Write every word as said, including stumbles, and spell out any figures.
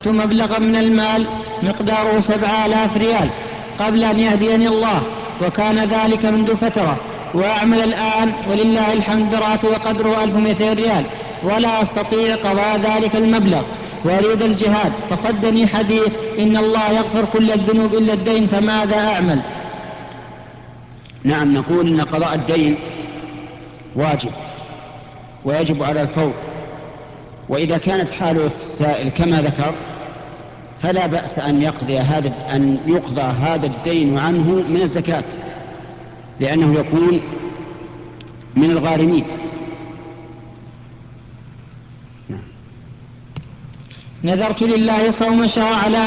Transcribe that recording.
مبلغا من المال مقداره سبع آلاف ريال قبل أن يهديني الله، وكان ذلك منذ فترة، وأعمل الآن ولله الحمد براتب وقدره ألف ومئتين ريال، ولا أستطيع قضاء ذلك المبلغ وأريد الجهاد، فصدني حديث إن الله يغفر كل الذنوب إلا الدين، فماذا أعمل؟ نعم، نقول إن قضاء الدين واجب ويجب على الفور، وإذا كانت حال السائل كما ذكر فلا بأس أن يقضي هذا أن يقضى هذا الدين عنه من الزكاة، لأنه يكون من الغارمين. نذرت لله صوم شهر على